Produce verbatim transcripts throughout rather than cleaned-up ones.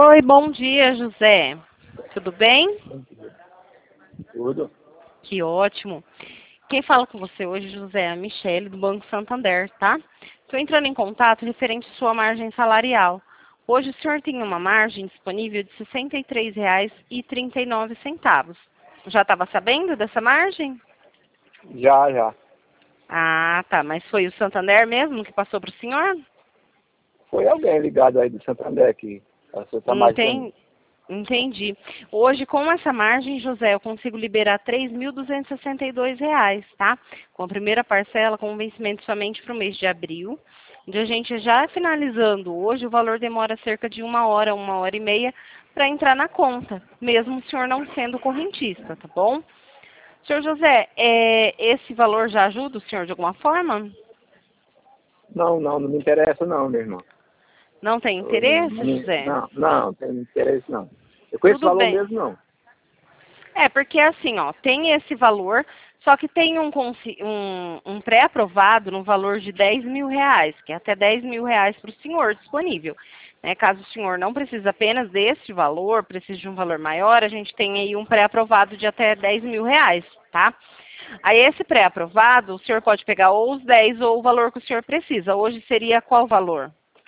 Oi, bom dia, José. Tudo bem? Tudo. Que ótimo. Quem fala com você hoje, José, é a Michele, do Banco Santander, tá? Estou entrando em contato referente à sua margem salarial. Hoje o senhor tem uma margem disponível de sessenta e três reais e trinta e nove centavos. Já estava sabendo dessa margem? Já, já. Ah, tá. Mas foi o Santander mesmo que passou para o senhor? Foi alguém ligado aí do Santander que passou essa margem pra mim. Entendi. Entendi. Hoje, com essa margem, José, eu consigo liberar três mil duzentos e sessenta e dois reais, tá? Com a primeira parcela, com vencimento somente para o mês de abril. Onde a gente já finalizando hoje, o valor demora cerca de uma hora, uma hora e meia para entrar na conta, mesmo o senhor não sendo correntista, tá bom? Senhor José, é, esse valor já ajuda o senhor de alguma forma? Não, não, não me interessa não, meu irmão. Não tem Eu não, interesse, me- José? não, não, não tem interesse não. Eu com esse Tudo valor bem. mesmo não. É, porque assim, ó, tem esse valor, só que tem um, consi- um, um pré-aprovado no valor de dez mil reais, que é até dez mil reais para o senhor disponível. Né? Caso o senhor não precise apenas desse valor, precise de um valor maior, a gente tem aí um pré-aprovado de até dez mil reais, tá? Aí esse pré-aprovado, o senhor pode pegar ou os dez ou o valor que o senhor precisa. Hoje seria qual valor?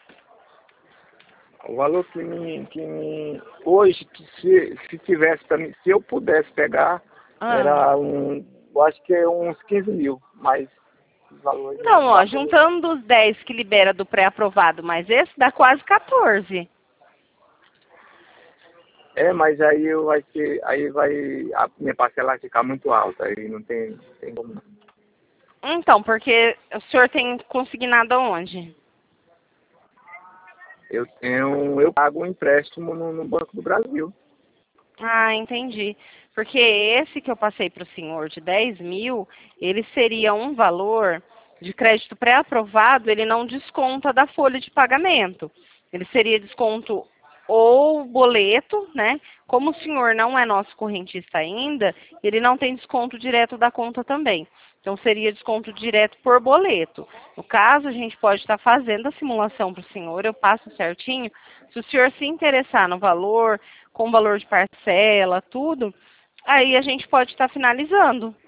O valor que me, que me hoje, que se, se tivesse para mim, se eu pudesse pegar, Ah. era um, eu acho que é uns quinze mil, mas o valor aí Então, não ó, dá pra mim. juntando os dez que libera do pré-aprovado, mais esse, dá quase quatorze. É, mas aí eu vai ser, aí vai, a minha parcela vai ficar muito alta, aí não tem, não tem como não. Então, porque o senhor tem consignado aonde? Eu tenho, eu pago um empréstimo no, no Banco do Brasil. Ah, entendi. Porque esse que eu passei para o senhor de dez mil, ele seria um valor de crédito pré-aprovado, ele não desconta da folha de pagamento. Ele seria desconto ou boleto, né? Como o senhor não é nosso correntista ainda, ele não tem desconto direto da conta também. Então, seria desconto direto por boleto. No caso, a gente pode estar fazendo a simulação para o senhor, eu passo certinho. Se o senhor se interessar no valor, com valor de parcela, tudo, aí a gente pode estar finalizando. O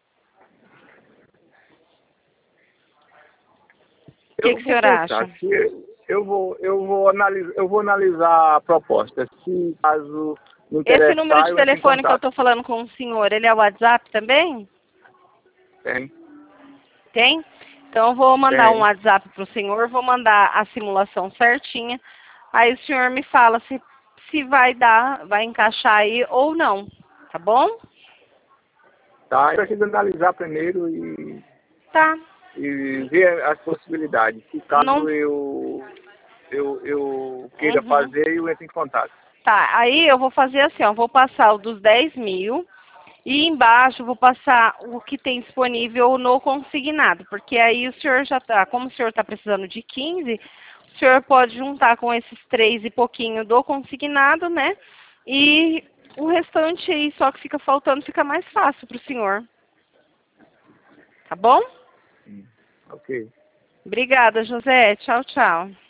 que, Eu que o vou senhor pensar, acha? se eu vou, eu vou analisar, eu vou analisar a proposta. Se caso me Esse número interessar, de eu entro em telefone que eu contato. estou falando com o senhor, ele é o WhatsApp também? Tem, Tem? Então, eu vou mandar um tem. WhatsApp para o senhor, vou mandar a simulação certinha. Aí o senhor me fala se, se vai dar, vai encaixar aí ou não. Tá bom? Tá? Eu preciso analisar primeiro e, Tá. e ver as possibilidades. Se Não. caso eu, eu, eu queira Uhum. fazer, eu entro em contato. Tá, aí eu vou fazer assim, ó, vou passar o dos dez mil e embaixo vou passar o que tem disponível no consignado, porque aí o senhor já tá, como o senhor está precisando de quinze, o senhor pode juntar com esses três e pouquinho do consignado, né? E o restante aí, só que fica faltando, fica mais fácil para o senhor. Tá bom? Hum, ok. Obrigada, José. Tchau, tchau.